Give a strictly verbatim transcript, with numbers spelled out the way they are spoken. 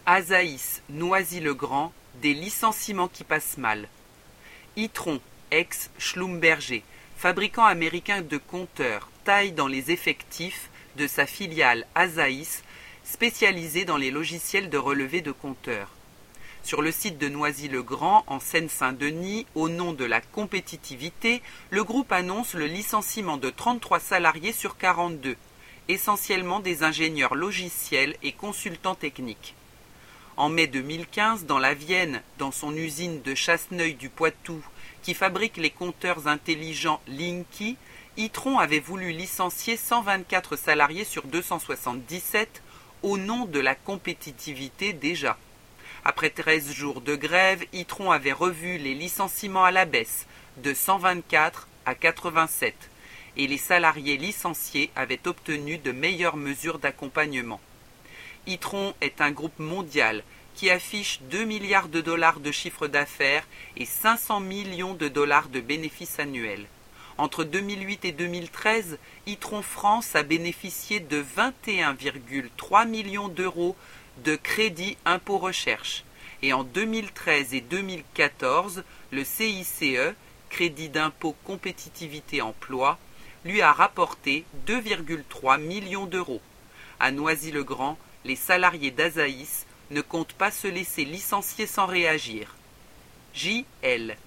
Azaïs, Noisy-le-Grand, des licenciements qui passent mal. Itron, ex-Schlumberger, fabricant américain de compteurs, taille dans les effectifs de sa filiale Azaïs, spécialisée dans les logiciels de relevé de compteurs. Sur le site de Noisy-le-Grand, en Seine-Saint-Denis, au nom de la compétitivité, le groupe annonce le licenciement de trente-trois salariés sur quarante-deux, essentiellement des ingénieurs logiciels et consultants techniques. En mai deux mille quinze, dans la Vienne, dans son usine de Chasseneuil-du-Poitou, qui fabrique les compteurs intelligents Linky, Itron avait voulu licencier cent vingt-quatre salariés sur deux cent soixante-dix-sept au nom de la compétitivité déjà. Après treize jours de grève, Itron avait revu les licenciements à la baisse, de cent vingt-quatre à quatre-vingt-sept, et les salariés licenciés avaient obtenu de meilleures mesures d'accompagnement. Itron est un groupe mondial qui affiche deux milliards de dollars de chiffre d'affaires et cinq cents millions de dollars de bénéfices annuels. Entre deux mille huit et deux mille treize, Itron France a bénéficié de vingt et un virgule trois millions d'euros de crédit impôt recherche. Et en deux mille treize et deux mille quatorze, le C I C E, Crédit d'impôt compétitivité emploi, lui a rapporté deux virgule trois millions d'euros. À Noisy-le-Grand, les salariés d'Azaïs ne comptent pas se laisser licencier sans réagir. J L